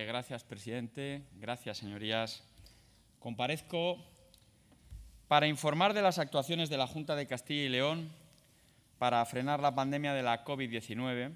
Gracias, presidente. Gracias, señorías. Comparezco para informar de las actuaciones de la Junta de Castilla y León para frenar la pandemia de la COVID-19.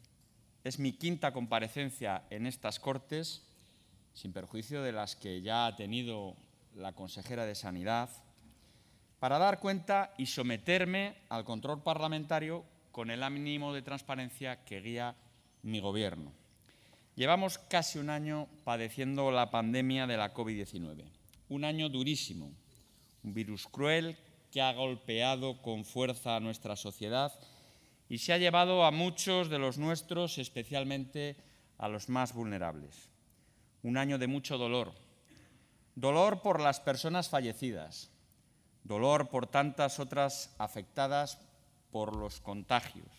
Es mi quinta comparecencia en estas Cortes, sin perjuicio de las que ya ha tenido la consejera de Sanidad, para dar cuenta y someterme al control parlamentario con el ánimo de transparencia que guía mi Gobierno. Llevamos casi un año padeciendo la pandemia de la COVID-19. Un año durísimo, un virus cruel que ha golpeado con fuerza a nuestra sociedad y se ha llevado a muchos de los nuestros, especialmente a los más vulnerables. Un año de mucho dolor. Dolor por las personas fallecidas, dolor por tantas otras afectadas por los contagios.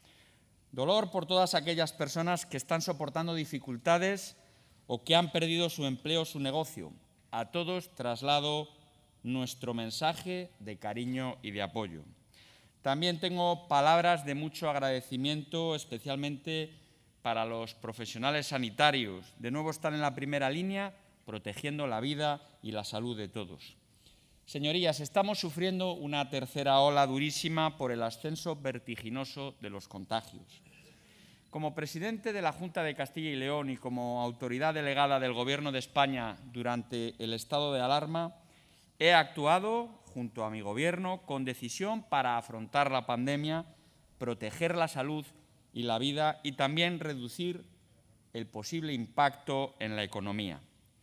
Dolor por todas aquellas personas que están soportando dificultades o que han perdido su empleo o su negocio. A todos traslado nuestro mensaje de cariño y de apoyo. También tengo palabras de mucho agradecimiento, especialmente para los profesionales sanitarios. De nuevo están en la primera línea, protegiendo la vida y la salud de todos. Señorías, estamos sufriendo una tercera ola durísima por el ascenso vertiginoso de los contagios. Como presidente de la Junta de Castilla y León y como autoridad delegada del Gobierno de España durante el estado de alarma, he actuado junto a mi Gobierno con decisión para afrontar la pandemia, proteger la salud y la vida y también reducir el posible impacto en la economía.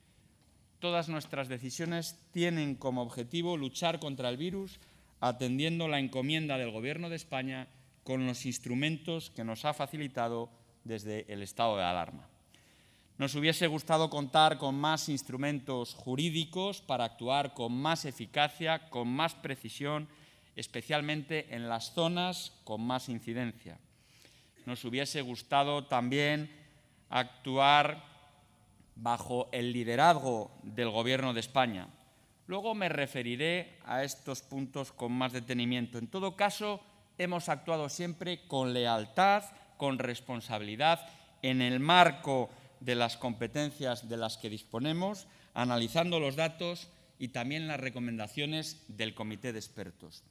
Todas nuestras decisiones tienen como objetivo luchar contra el virus, atendiendo la encomienda del Gobierno de España con los instrumentos que nos ha facilitado desde el estado de alarma. Nos hubiese gustado contar con más instrumentos jurídicos para actuar con más eficacia, con más precisión, especialmente en las zonas con más incidencia. Nos hubiese gustado también actuar bajo el liderazgo del Gobierno de España. Luego me referiré a estos puntos con más detenimiento. En todo caso, hemos actuado siempre con lealtad, con responsabilidad, en el marco de las competencias de las que disponemos, analizando los datos y también las recomendaciones del Comité de Expertos.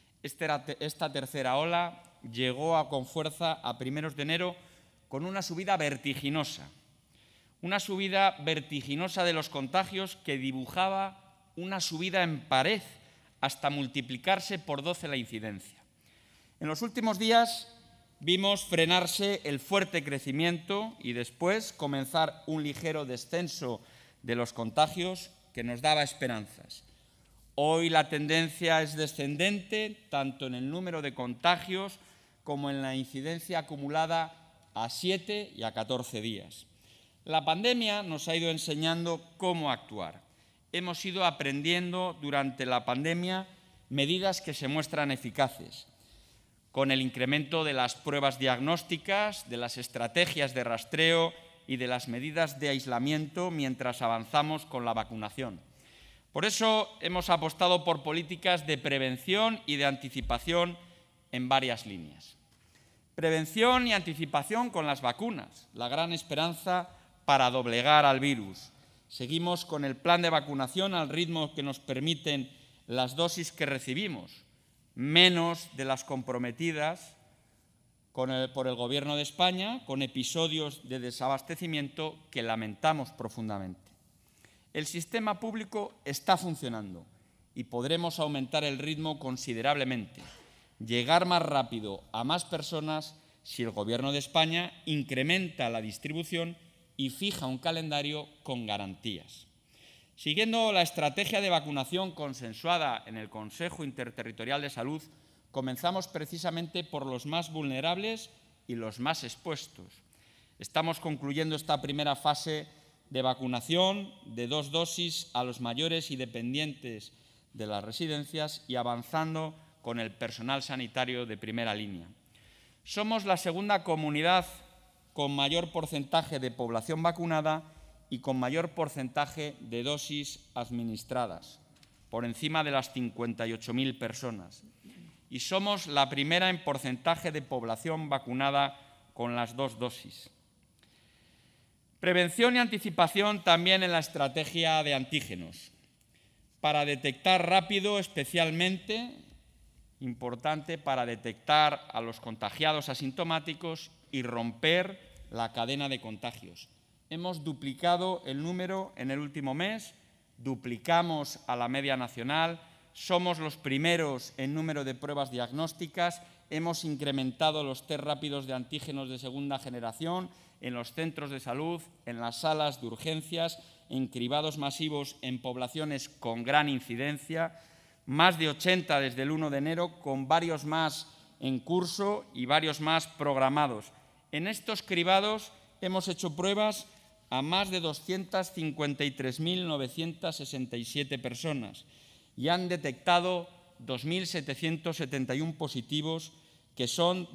Esta tercera ola llegó con fuerza a primeros de enero con una subida vertiginosa. Una subida vertiginosa de los contagios que dibujaba una subida en pared hasta multiplicarse por 12 la incidencia. En los últimos días vimos frenarse el fuerte crecimiento y después comenzar un ligero descenso de los contagios que nos daba esperanzas. Hoy la tendencia es descendente tanto en el número de contagios como en la incidencia acumulada a 7 y a 14 días. La pandemia nos ha ido enseñando cómo actuar. Hemos ido aprendiendo durante la pandemia medidas que se muestran eficaces, con el incremento de las pruebas diagnósticas, de las estrategias de rastreo y de las medidas de aislamiento mientras avanzamos con la vacunación. Por eso hemos apostado por políticas de prevención y de anticipación en varias líneas. Prevención y anticipación con las vacunas, la gran esperanza para doblegar al virus. Seguimos con el plan de vacunación al ritmo que nos permiten las dosis que recibimos, menos de las comprometidas por el Gobierno de España, con episodios de desabastecimiento que lamentamos profundamente. El sistema público está funcionando y podremos aumentar el ritmo considerablemente, llegar más rápido a más personas si el Gobierno de España incrementa la distribución y fija un calendario con garantías. Siguiendo la estrategia de vacunación consensuada en el Consejo Interterritorial de Salud, comenzamos precisamente por los más vulnerables y los más expuestos. Estamos concluyendo esta primera fase de vacunación de 2 dosis a los mayores y dependientes de las residencias y avanzando con el personal sanitario de primera línea. Somos la segunda comunidad con mayor porcentaje de población vacunada y con mayor porcentaje de dosis administradas, por encima de las 58.000 personas. Y somos la primera en porcentaje de población vacunada con las 2 dosis. Prevención y anticipación también en la estrategia de antígenos, para detectar rápido, especialmente importante para detectar a los contagiados asintomáticos y romper la cadena de contagios. Hemos duplicado el número en el último mes, duplicamos a la media nacional, somos los primeros en número de pruebas diagnósticas, hemos incrementado los test rápidos de antígenos de segunda generación en los centros de salud, en las salas de urgencias, en cribados masivos en poblaciones con gran incidencia, más de 80 desde el 1 de enero, con varios más en curso y varios más programados. En estos cribados hemos hecho pruebas a más de 253.967 personas y han detectado 2.771 positivos, que son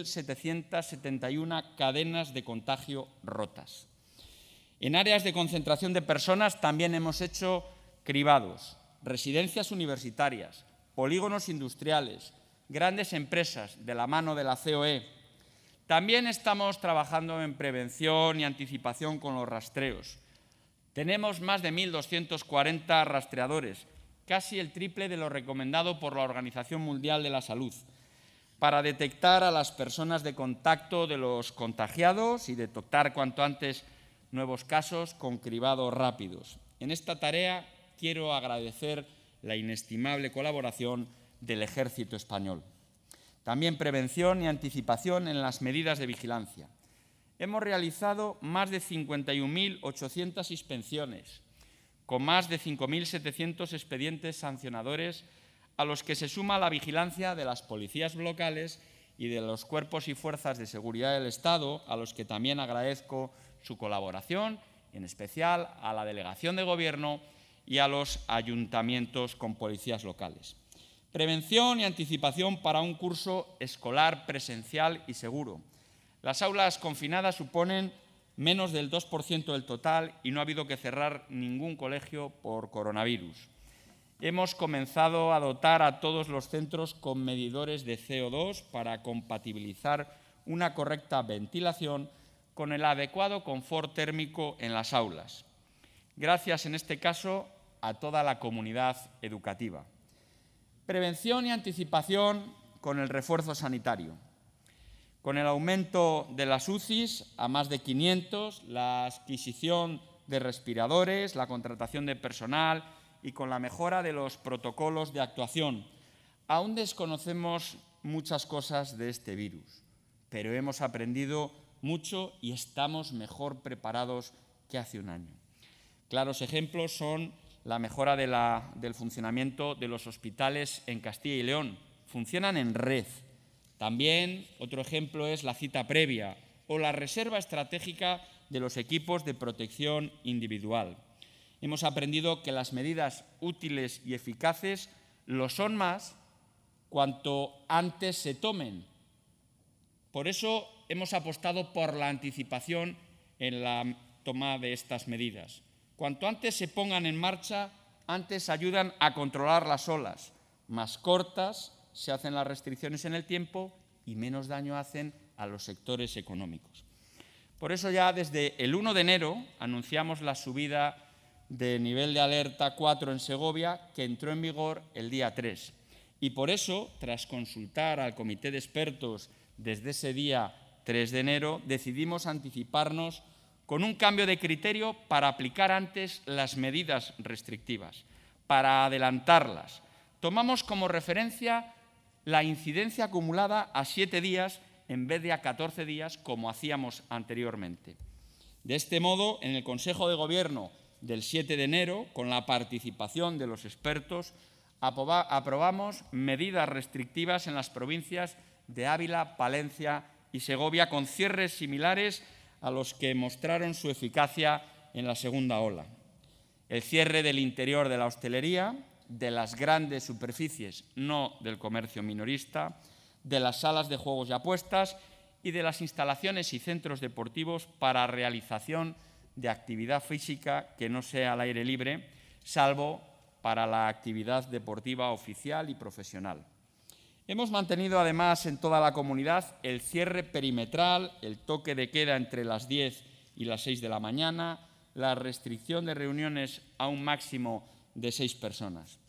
2.771 cadenas de contagio rotas. En áreas de concentración de personas también hemos hecho cribados. Residencias universitarias, polígonos industriales, grandes empresas de la mano de la COE. También estamos trabajando en prevención y anticipación con los rastreos. Tenemos más de 1.240 rastreadores, casi el triple de lo recomendado por la Organización Mundial de la Salud, para detectar a las personas de contacto de los contagiados y detectar cuanto antes nuevos casos con cribados rápidos. En esta tarea quiero agradecer la inestimable colaboración del Ejército español. También prevención y anticipación en las medidas de vigilancia. Hemos realizado más de 51.800 inspecciones, con más de 5.700 expedientes sancionadores, a los que se suma la vigilancia de las policías locales y de los cuerpos y fuerzas de seguridad del Estado, a los que también agradezco su colaboración, en especial a la Delegación de Gobierno y a los ayuntamientos con policías locales. Prevención y anticipación para un curso escolar presencial y seguro. Las aulas confinadas suponen menos del 2% del total y no ha habido que cerrar ningún colegio por coronavirus. Hemos comenzado a dotar a todos los centros con medidores de CO2 para compatibilizar una correcta ventilación con el adecuado confort térmico en las aulas. Gracias, en este caso, a toda la comunidad educativa. Prevención y anticipación con el refuerzo sanitario. Con el aumento de las UCIs a más de 500, la adquisición de respiradores, la contratación de personal y con la mejora de los protocolos de actuación. Aún desconocemos muchas cosas de este virus, pero hemos aprendido mucho y estamos mejor preparados que hace un año. Claros ejemplos son la mejora del funcionamiento de los hospitales en Castilla y León. Funcionan en red. También otro ejemplo es la cita previa o la reserva estratégica de los equipos de protección individual. Hemos aprendido que las medidas útiles y eficaces lo son más cuanto antes se tomen. Por eso hemos apostado por la anticipación en la toma de estas medidas. Cuanto antes se pongan en marcha, antes ayudan a controlar las olas. Más cortas se hacen las restricciones en el tiempo y menos daño hacen a los sectores económicos. Por eso ya desde el 1 de enero anunciamos la subida de nivel de alerta 4 en Segovia, que entró en vigor el día 3. Y por eso, tras consultar al comité de expertos desde ese día 3 de enero, decidimos anticiparnos con un cambio de criterio para aplicar antes las medidas restrictivas, para adelantarlas. Tomamos como referencia la incidencia acumulada a 7 días en vez de a 14 días, como hacíamos anteriormente. De este modo, en el Consejo de Gobierno del 7 de enero, con la participación de los expertos, aprobamos medidas restrictivas en las provincias de Ávila, Palencia y Segovia, con cierres similares a los que mostraron su eficacia en la segunda ola. El cierre del interior de la hostelería, de las grandes superficies, no del comercio minorista, de las salas de juegos y apuestas y de las instalaciones y centros deportivos para realización de actividad física que no sea al aire libre, salvo para la actividad deportiva oficial y profesional. Hemos mantenido además en toda la comunidad el cierre perimetral, el toque de queda entre las 10 y las 6 de la mañana, la restricción de reuniones a un máximo de 6 personas.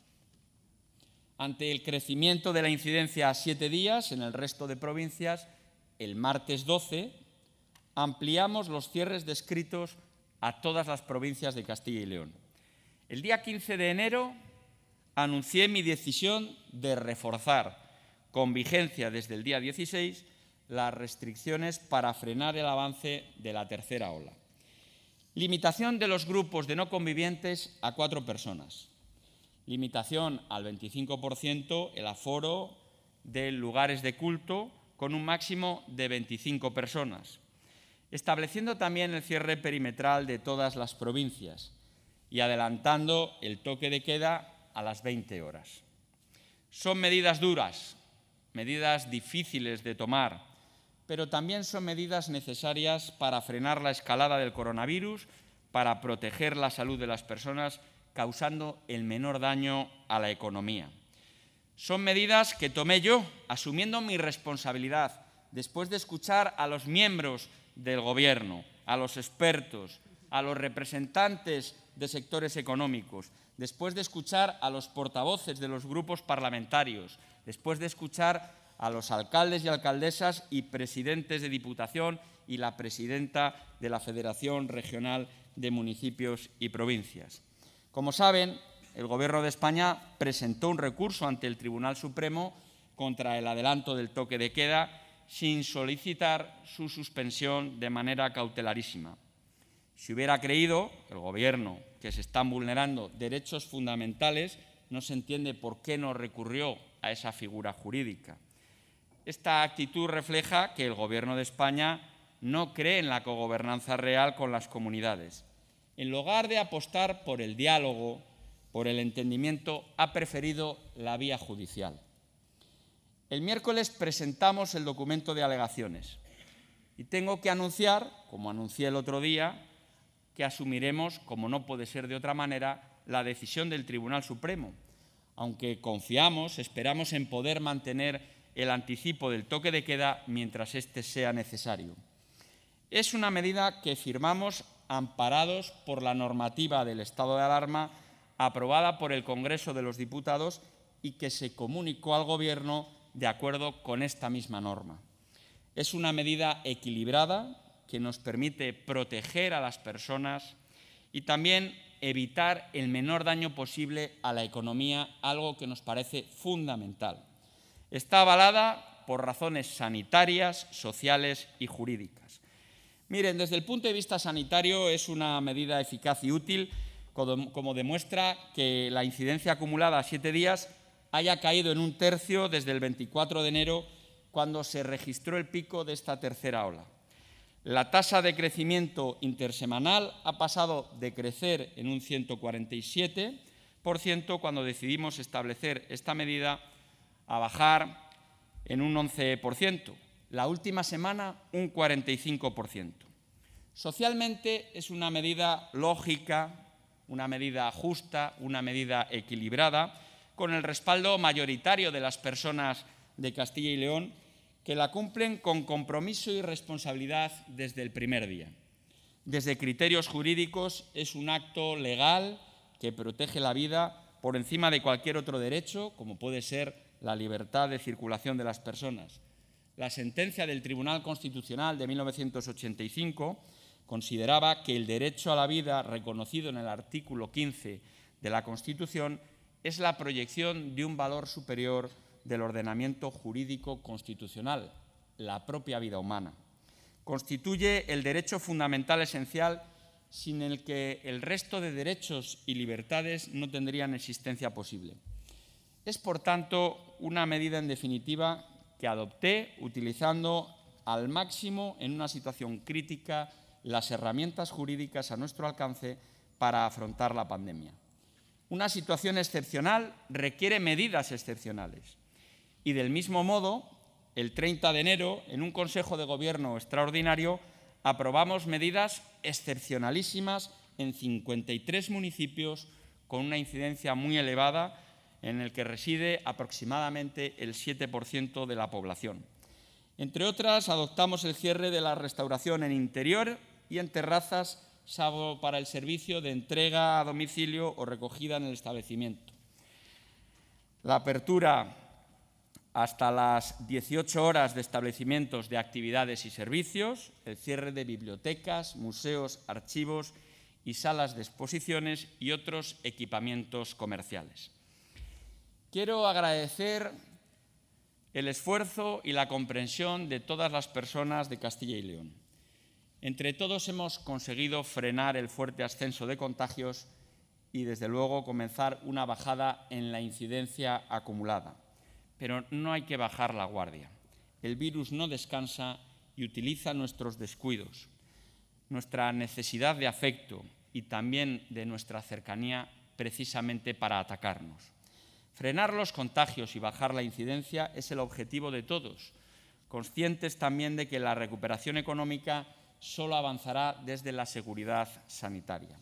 Ante el crecimiento de la incidencia a 7 días en el resto de provincias, el martes 12 ampliamos los cierres descritos a todas las provincias de Castilla y León. El día 15 de enero anuncié mi decisión de reforzar, con vigencia desde el día 16, las restricciones para frenar el avance de la tercera ola. Limitación de los grupos de no convivientes a 4 personas. Limitación al 25% el aforo de lugares de culto con un máximo de 25 personas. Estableciendo también el cierre perimetral de todas las provincias y adelantando el toque de queda a las 20 horas. Son medidas duras, medidas difíciles de tomar, pero también son medidas necesarias para frenar la escalada del coronavirus, para proteger la salud de las personas, causando el menor daño a la economía. Son medidas que tomé yo, asumiendo mi responsabilidad, después de escuchar a los miembros del Gobierno, a los expertos, a los representantes de sectores económicos, después de escuchar a los portavoces de los grupos parlamentarios, después de escuchar a los alcaldes y alcaldesas y presidentes de Diputación y la presidenta de la Federación Regional de Municipios y Provincias. Como saben, el Gobierno de España presentó un recurso ante el Tribunal Supremo contra el adelanto del toque de queda sin solicitar su suspensión de manera cautelarísima. Si hubiera creído el Gobierno que se están vulnerando derechos fundamentales, no se entiende por qué no recurrió a esa figura jurídica. Esta actitud refleja que el Gobierno de España no cree en la cogobernanza real con las comunidades. En lugar de apostar por el diálogo, por el entendimiento, ha preferido la vía judicial. El miércoles presentamos el documento de alegaciones y tengo que anunciar, como anuncié el otro día, que asumiremos, como no puede ser de otra manera, la decisión del Tribunal Supremo, aunque confiamos, esperamos en poder mantener el anticipo del toque de queda mientras este sea necesario. Es una medida que firmamos amparados por la normativa del estado de alarma aprobada por el Congreso de los Diputados y que se comunicó al Gobierno de acuerdo con esta misma norma. Es una medida equilibrada que nos permite proteger a las personas y también evitar el menor daño posible a la economía, algo que nos parece fundamental. Está avalada por razones sanitarias, sociales y jurídicas. Miren, desde el punto de vista sanitario es una medida eficaz y útil, como demuestra que la incidencia acumulada a 7 días haya caído en 1/3 desde el 24 de enero, cuando se registró el pico de esta tercera ola. La tasa de crecimiento intersemanal ha pasado de crecer en un 147% cuando decidimos establecer esta medida a bajar en un 11%. La última semana, un 45%. Socialmente es una medida lógica, una medida justa, una medida equilibrada, con el respaldo mayoritario de las personas de Castilla y León, que la cumplen con compromiso y responsabilidad desde el primer día. Desde criterios jurídicos es un acto legal que protege la vida por encima de cualquier otro derecho, como puede ser la libertad de circulación de las personas. La sentencia del Tribunal Constitucional de 1985 consideraba que el derecho a la vida, reconocido en el artículo 15 de la Constitución, es la proyección de un valor superior del ordenamiento jurídico constitucional, la propia vida humana. Constituye el derecho fundamental esencial sin el que el resto de derechos y libertades no tendrían existencia posible. Es, por tanto, una medida, en definitiva, que adopté utilizando al máximo, en una situación crítica, las herramientas jurídicas a nuestro alcance para afrontar la pandemia. Una situación excepcional requiere medidas excepcionales. Y del mismo modo, el 30 de enero, en un Consejo de Gobierno extraordinario, aprobamos medidas excepcionalísimas en 53 municipios con una incidencia muy elevada, en el que reside aproximadamente el 7% de la población. Entre otras, adoptamos el cierre de la restauración en interior y en terrazas, salvo para el servicio de entrega a domicilio o recogida en el establecimiento. La apertura hasta las 18 horas de establecimientos de actividades y servicios, el cierre de bibliotecas, museos, archivos y salas de exposiciones y otros equipamientos comerciales. Quiero agradecer el esfuerzo y la comprensión de todas las personas de Castilla y León. Entre todos hemos conseguido frenar el fuerte ascenso de contagios y, desde luego, comenzar una bajada en la incidencia acumulada. Pero no hay que bajar la guardia. El virus no descansa y utiliza nuestros descuidos, nuestra necesidad de afecto y también de nuestra cercanía precisamente para atacarnos. Frenar los contagios y bajar la incidencia es el objetivo de todos, conscientes también de que la recuperación económica solo avanzará desde la seguridad sanitaria.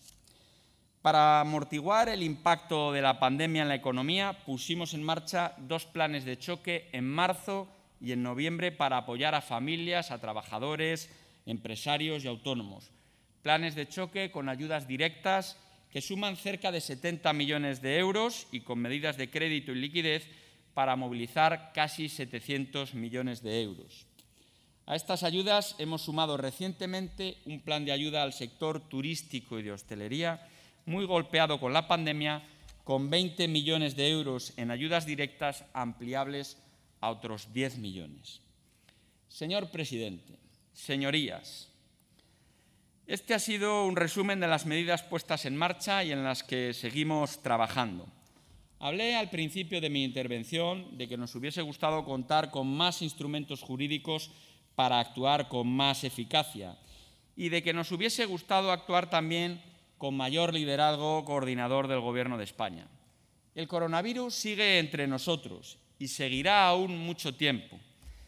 Para amortiguar el impacto de la pandemia en la economía, pusimos en marcha 2 planes de choque en marzo y en noviembre para apoyar a familias, a trabajadores, empresarios y autónomos. Planes de choque con ayudas directas que suman cerca de 70 millones de euros y con medidas de crédito y liquidez para movilizar casi 700 millones de euros. A estas ayudas hemos sumado recientemente un plan de ayuda al sector turístico y de hostelería, muy golpeado con la pandemia, con 20 millones de euros en ayudas directas ampliables a otros 10 millones. Señor presidente, señorías, este ha sido un resumen de las medidas puestas en marcha y en las que seguimos trabajando. Hablé al principio de mi intervención de que nos hubiese gustado contar con más instrumentos jurídicos para actuar con más eficacia y de que nos hubiese gustado actuar también con mayor liderazgo coordinador del Gobierno de España. El coronavirus sigue entre nosotros y seguirá aún mucho tiempo.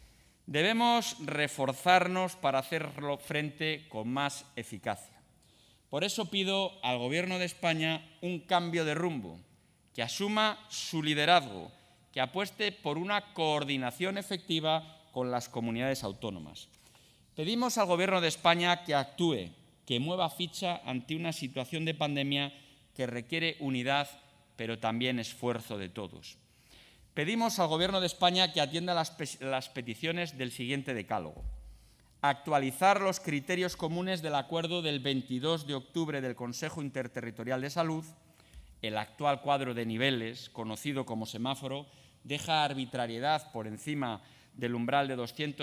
Debemos reforzarnos para hacerlo frente con más eficacia. Por eso pido al Gobierno de España un cambio de rumbo, que asuma su liderazgo, que apueste por una coordinación efectiva con las comunidades autónomas. Pedimos al Gobierno de España que actúe, que mueva ficha ante una situación de pandemia que requiere unidad, pero también esfuerzo de todos. Pedimos al Gobierno de España que atienda las peticiones del siguiente decálogo. Actualizar los criterios comunes del acuerdo del 22 de octubre del Consejo Interterritorial de Salud. El actual cuadro de niveles, conocido como semáforo, deja arbitrariedad por encima del umbral de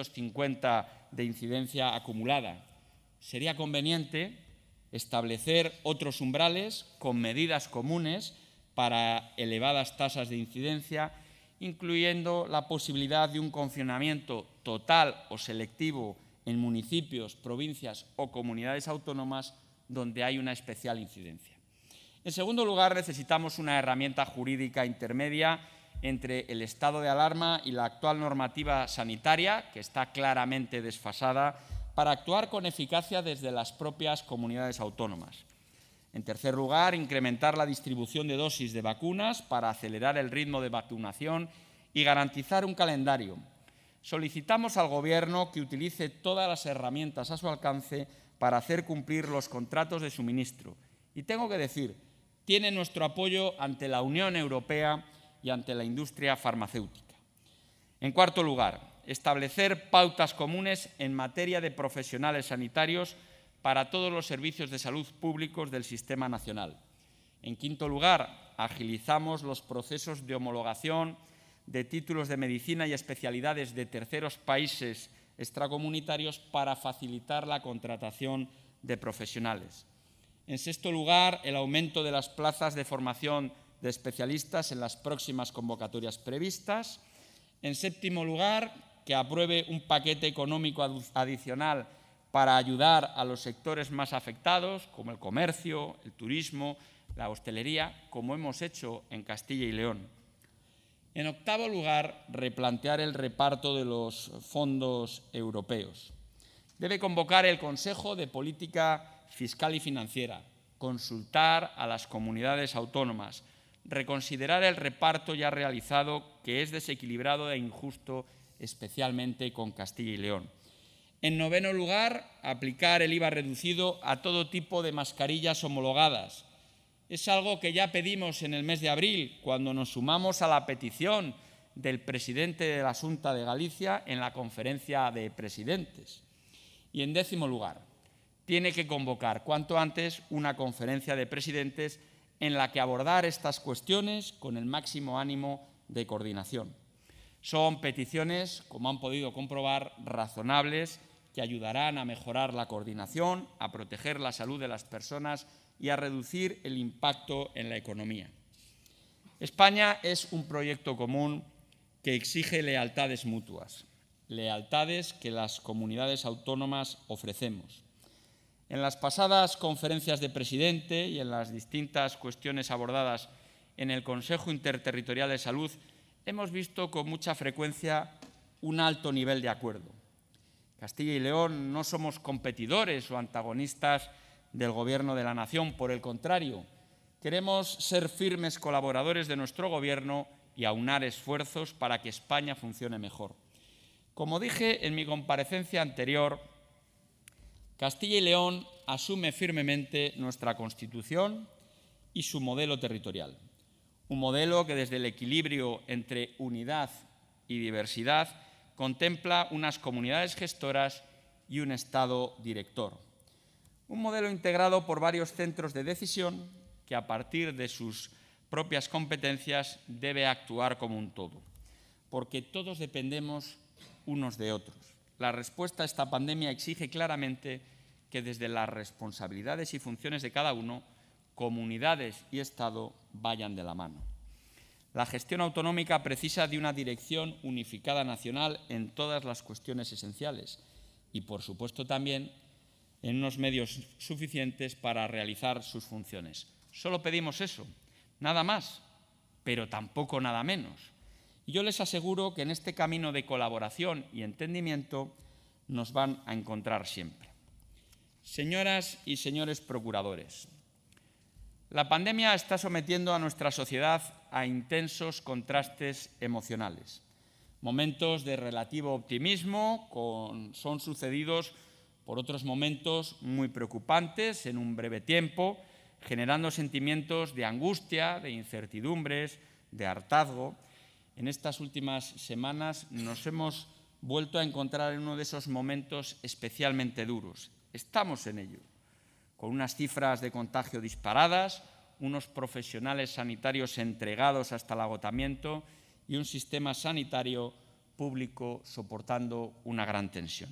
250 de incidencia acumulada. Sería conveniente establecer otros umbrales con medidas comunes para elevadas tasas de incidencia, incluyendo la posibilidad de un confinamiento total o selectivo en municipios, provincias o comunidades autónomas donde hay una especial incidencia. En segundo lugar, necesitamos una herramienta jurídica intermedia entre el estado de alarma y la actual normativa sanitaria, que está claramente desfasada, para actuar con eficacia desde las propias comunidades autónomas. En tercer lugar, incrementar la distribución de dosis de vacunas para acelerar el ritmo de vacunación y garantizar un calendario. Solicitamos al Gobierno que utilice todas las herramientas a su alcance para hacer cumplir los contratos de suministro. Y tengo que decir, tiene nuestro apoyo ante la Unión Europea y ante la industria farmacéutica. En cuarto lugar, establecer pautas comunes en materia de profesionales sanitarios para todos los servicios de salud públicos del Sistema Nacional. En quinto lugar, agilizamos los procesos de homologación de títulos de medicina y especialidades de terceros países extracomunitarios para facilitar la contratación de profesionales. En sexto lugar, el aumento de las plazas de formación de especialistas en las próximas convocatorias previstas. En séptimo lugar, que apruebe un paquete económico adicional para ayudar a los sectores más afectados, como el comercio, el turismo, la hostelería, como hemos hecho en Castilla y León. En octavo lugar, replantear el reparto de los fondos europeos. Debe convocar el Consejo de Política Fiscal y Financiera, consultar a las comunidades autónomas, reconsiderar el reparto ya realizado, que es desequilibrado e injusto, especialmente con Castilla y León. En noveno lugar, aplicar el IVA reducido a todo tipo de mascarillas homologadas. Es algo que ya pedimos en el mes de abril, cuando nos sumamos a la petición del presidente de la Xunta de Galicia en la conferencia de presidentes. Y en décimo lugar, tiene que convocar cuanto antes una conferencia de presidentes en la que abordar estas cuestiones con el máximo ánimo de coordinación. Son peticiones, como han podido comprobar, razonables, que ayudarán a mejorar la coordinación, a proteger la salud de las personas y a reducir el impacto en la economía. España es un proyecto común que exige lealtades mutuas, lealtades que las comunidades autónomas ofrecemos. En las pasadas conferencias de presidente y en las distintas cuestiones abordadas en el Consejo Interterritorial de Salud, hemos visto con mucha frecuencia un alto nivel de acuerdo. Castilla y León no somos competidores o antagonistas del Gobierno de la Nación, por el contrario, queremos ser firmes colaboradores de nuestro Gobierno y aunar esfuerzos para que España funcione mejor. Como dije en mi comparecencia anterior, Castilla y León asume firmemente nuestra Constitución y su modelo territorial. Un modelo que desde el equilibrio entre unidad y diversidad contempla unas comunidades gestoras y un Estado director. Un modelo integrado por varios centros de decisión que a partir de sus propias competencias debe actuar como un todo, porque todos dependemos unos de otros. La respuesta a esta pandemia exige claramente que desde las responsabilidades y funciones de cada uno, comunidades y Estado vayan de la mano. La gestión autonómica precisa de una dirección unificada nacional en todas las cuestiones esenciales y, por supuesto, también en unos medios suficientes para realizar sus funciones. Solo pedimos eso, nada más, pero tampoco nada menos. Y yo les aseguro que en este camino de colaboración y entendimiento nos van a encontrar siempre. Señoras y señores procuradores, la pandemia está sometiendo a nuestra sociedad a intensos contrastes emocionales. Momentos de relativo optimismo son sucedidos por otros momentos muy preocupantes en un breve tiempo, generando sentimientos de angustia, de incertidumbres, de hartazgo. En estas últimas semanas nos hemos vuelto a encontrar en uno de esos momentos especialmente duros. Estamos en ello, con unas cifras de contagio disparadas, unos profesionales sanitarios entregados hasta el agotamiento y un sistema sanitario público soportando una gran tensión.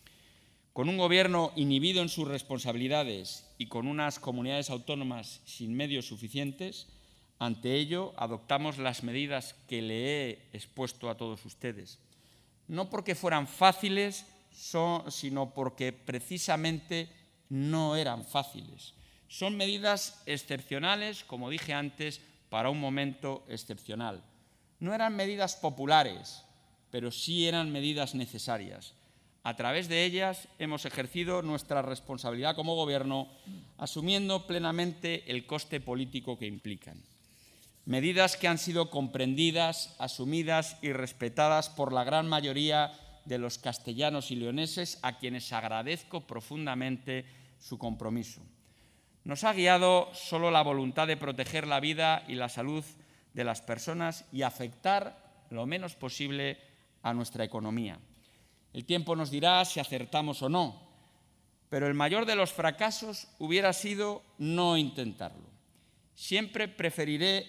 Con un Gobierno inhibido en sus responsabilidades y con unas comunidades autónomas sin medios suficientes, ante ello adoptamos las medidas que le he expuesto a todos ustedes. No porque fueran fáciles, sino porque precisamente no eran fáciles. Son medidas excepcionales, como dije antes, para un momento excepcional. No eran medidas populares, pero sí eran medidas necesarias. A través de ellas hemos ejercido nuestra responsabilidad como Gobierno, asumiendo plenamente el coste político que implican. Medidas que han sido comprendidas, asumidas y respetadas por la gran mayoría de los castellanos y leoneses, a quienes agradezco profundamente su compromiso. Nos ha guiado solo la voluntad de proteger la vida y la salud de las personas y afectar lo menos posible a nuestra economía. El tiempo nos dirá si acertamos o no, pero el mayor de los fracasos hubiera sido no intentarlo. Siempre preferiré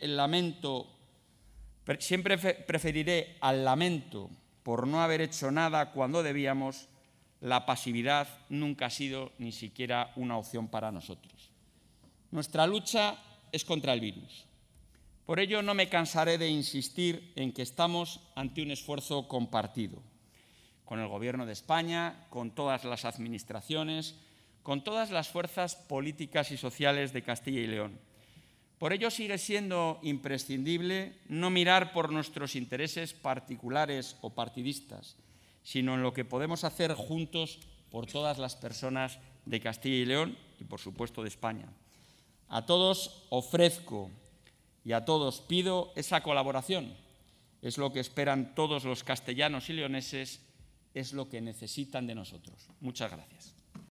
al lamento por no haber hecho nada cuando debíamos. La pasividad nunca ha sido ni siquiera una opción para nosotros. Nuestra lucha es contra el virus. Por ello no me cansaré de insistir en que estamos ante un esfuerzo compartido, con el Gobierno de España, con todas las administraciones, con todas las fuerzas políticas y sociales de Castilla y León. Por ello sigue siendo imprescindible no mirar por nuestros intereses particulares o partidistas, sino en lo que podemos hacer juntos por todas las personas de Castilla y León y, por supuesto, de España. A todos ofrezco y a todos pido esa colaboración. Es lo que esperan todos los castellanos y leoneses, es lo que necesitan de nosotros. Muchas gracias.